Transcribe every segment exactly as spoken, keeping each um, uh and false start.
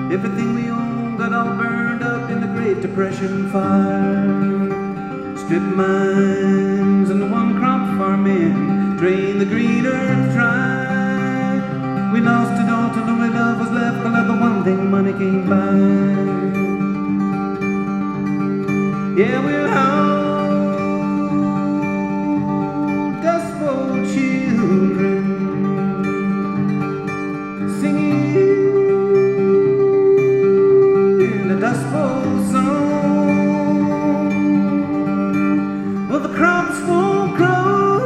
Everything we own got all burned up in the Great Depression fire. Strip mines and the one crop farming drain the green earth dry. We lost it all till only love was left, till the one thing money came by. Yeah, we're all Dust Bowl children, singing in the Dust Bowl song. Well, the crops won't grow,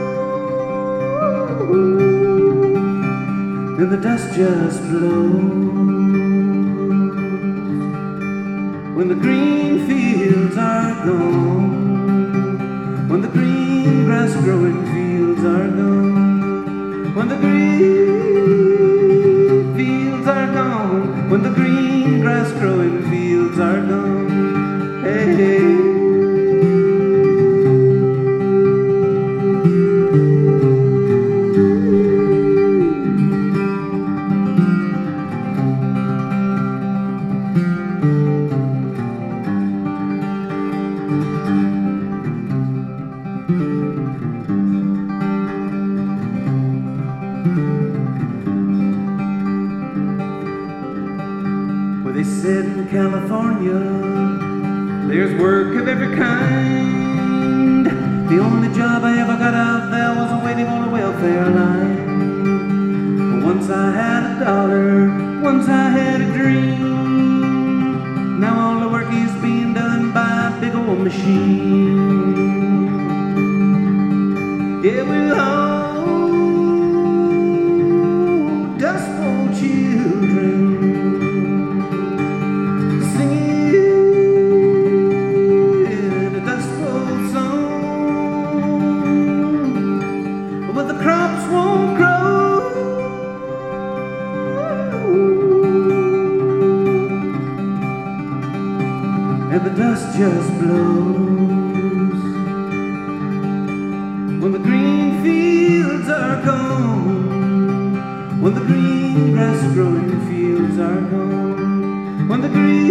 and the dust just blows. When the green fields are gone, when the green grass growing fields are gone, when the green fields are gone, when the green grass growing fields are gone, hey, hey. They said in California there's work of every kind. The only job I ever got out there was waiting on a welfare line. Once I had a dollar, once I had a dream. Now all the work is being done by a big old machine. Yeah, we're all Dust Bowl children, and the dust just blows. When the green fields are gone, when the green grass growing fields are gone, when the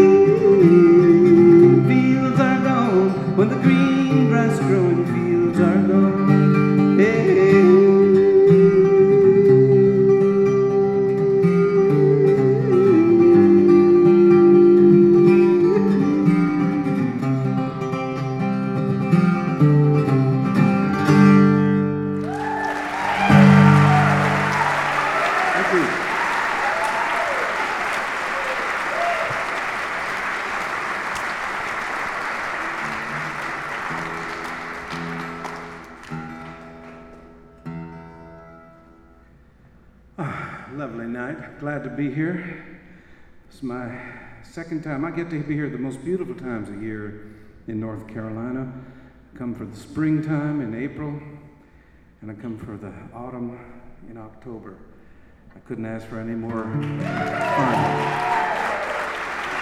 green fields are gone, when the green grass growing fields are gone, hey, hey. Lovely night. Glad to be here. It's my second time. I get to be here the most beautiful times of year in North Carolina. I come for the springtime in April, and I come for the autumn in October. I couldn't ask for any more fun.